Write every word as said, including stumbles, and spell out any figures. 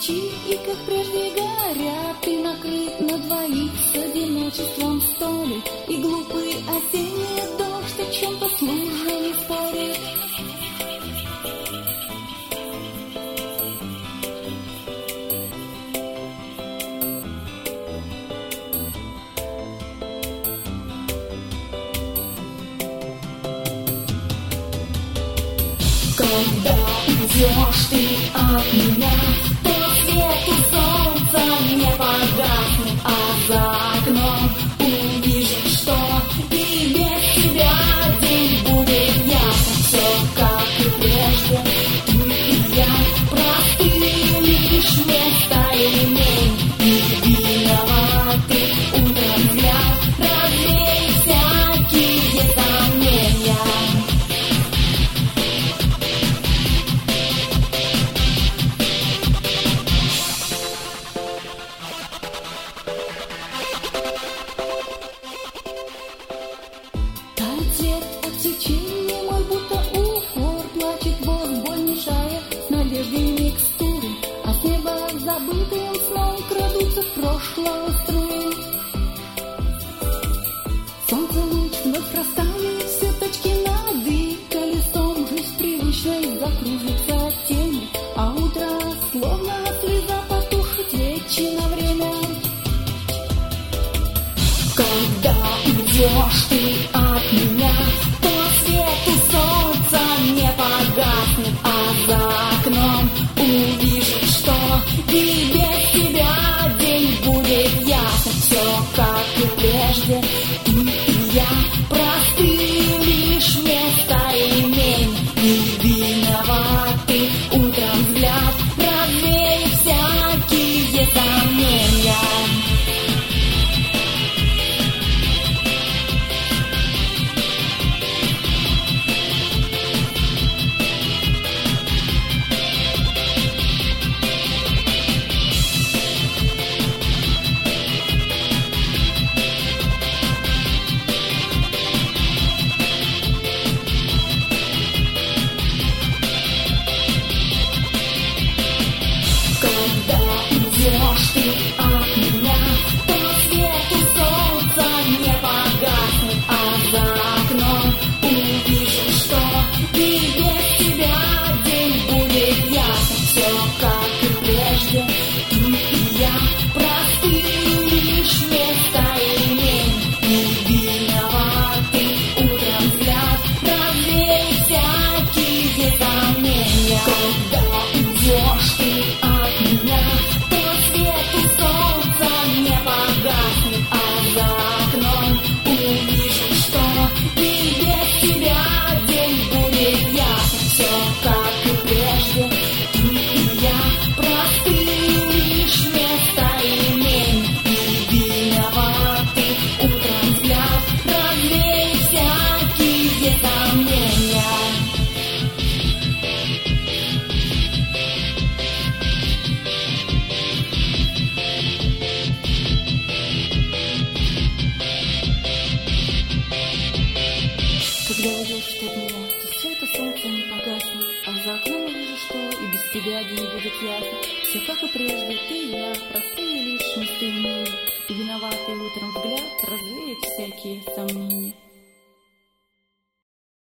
свечи, и как прежде горят. Ты накрыт на двоих с одиночеством в столе, и глупый осенний дождь о чем-то служит спорит. Когда уйдешь ты от меня, то свету солнца не погаснет, а за окном увижу, что и без тебя день будет ясен. Все как и прежде, ты и я простые лишь места имеем, и виноваты утром взгляд развеет всякие сомнения. Свет отсечения мой, будто укор, плачет воздух, боль мешая с надеждой микстуры, а с неба забытым сном крадутся в прошлое струи. Солнце луч вновь расставит все точки над «и», колесом жизнь привычной закружится тень, а утро словно слеза потушит свечи на время. Когда уйдешь ты от меня, то свету солнца не погаснет, а за окном увижу, что и без тебя день будет ясен. Все как и прежде, ты и я простые лишь места имеем, и виноваты утром взгляд развеет всякие сомнения. Когда уйдешь ты от меня, то свету солнца не погаснет, а за окном увижу, что и без тебя день будет ясен. Все как и прежде, ты и я простые лишь места имеем, и виноваты утром взгляд развеет всякие сомнения. Когда уйдешь ты от меня, то свету солнца не погаснет, а за окном увижу, что и без тебя день будет ясен. Все как и прежде, ты и я простые лишь места имеем, и виноваты утром взгляд развеет всякие сомнения. Когда уйдешь ты от меня, то света солнца не погаснет, а за окном увижу, что и без тебя день будет ясен. Все как и прежде, ты и я простые лишь места имеем, и виноватый утром взгляд развеет всякие сомнения.